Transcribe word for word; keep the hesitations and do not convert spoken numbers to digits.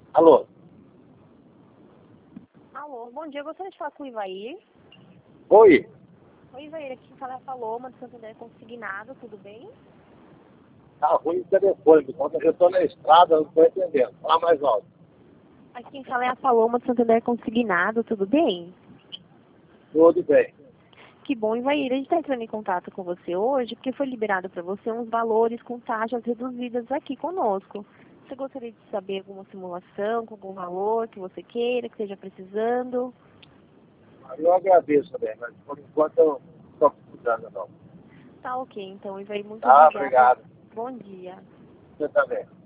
Alô? Alô, bom dia. Eu gostaria de falar com o Ivair. Oi? Oi, Ivair. Aqui fala a Paloma, do Santander Consignado. Tudo bem? Tá ruim o telefone, quando eu estou na estrada, não estou entendendo. Fala mais alto. Aqui quem fala é a Paloma, do Santander Consignado. Tudo bem? Tudo bem. Que bom, Ivair. A gente está entrando em contato com você hoje porque foi liberado para você uns valores com taxas reduzidas aqui conosco. Você gostaria de saber alguma simulação com algum valor que você queira, que esteja precisando? Eu agradeço também, mas por enquanto eu não estou precisando não. Tá ok, então, Ivair. Muito Tá, obrigada. obrigado. Bom dia. Você também.